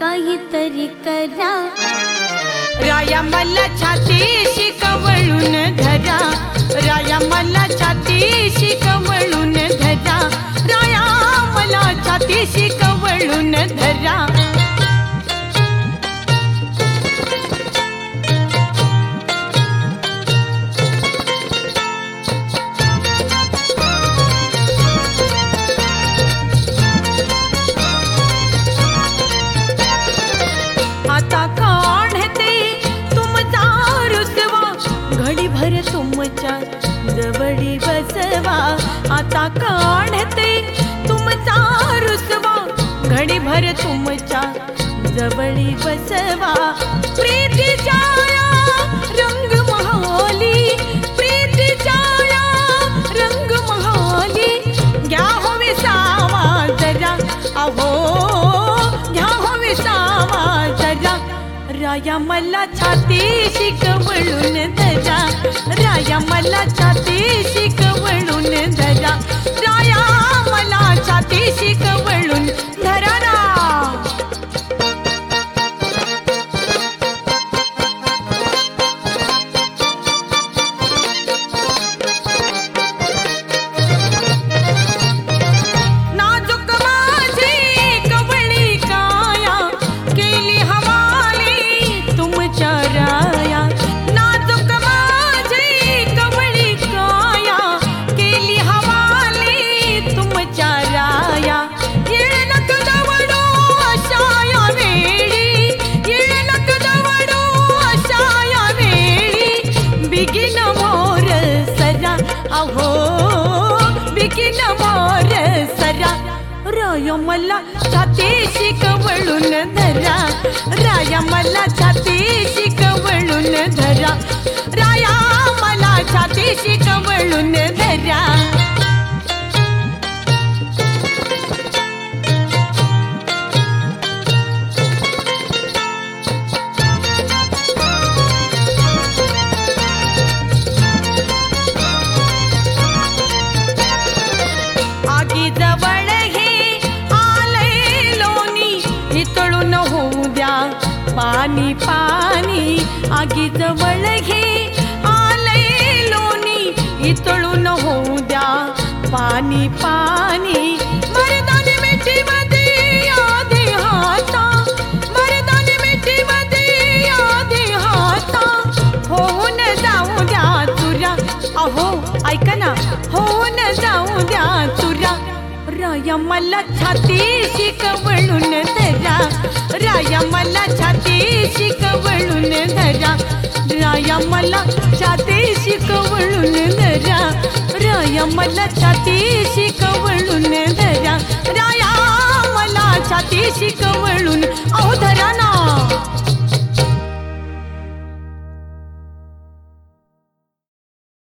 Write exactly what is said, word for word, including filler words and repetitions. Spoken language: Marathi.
काहीतरी करा, राया मला छातीशी कवळून धरा, राया मला छातीशी कवळून धरा, राया मला छातीशी कवळून धरा. आता काढते तुमचा रुसवा, घडी भर तुमच्या जवळी बसवा. आता काढते तुमचा रुसवा, घडी भर तुमच्या जवळी बसवा. प्रीतीच्या रंग महाली, प्रीतीच्या रंग महाली, घ्या हो विसावा जरा, अहो घ्या हो विसावा जरा. राया मला छातीशी कवळून धरा, राया मला छातीशी कवळून धरा, राया मला छातीशी कवळून धरा ना. अहो बिगिन मोर सरा, राया मला छातीशी कवळून धरा, राया मला छातीशी कवळून धरा, राया मला छातीशी कवळून धरा. आगी जवळ हे आलंय लोणी, हितळून होऊ द्या पाणी पाणी. आगी जवळ हे आलंय लोणी, हितळून होऊ द्या पाणी पाणी. मर्दानी मिठीमध्ये आधी हाता, मर्दानी मिठीमध्ये आधी हाता, होऊन जाऊ द्या तुरा, अहो ऐका ना, होऊन जाऊ द्या तुरा. राया मला छातीशी कवळून धरा, राया मला छातीशी कवळून धरा, राया मला छातीशी कवळून धरा, राया मला छातीशी कवळून धरा, राया मला छातीशी कवळून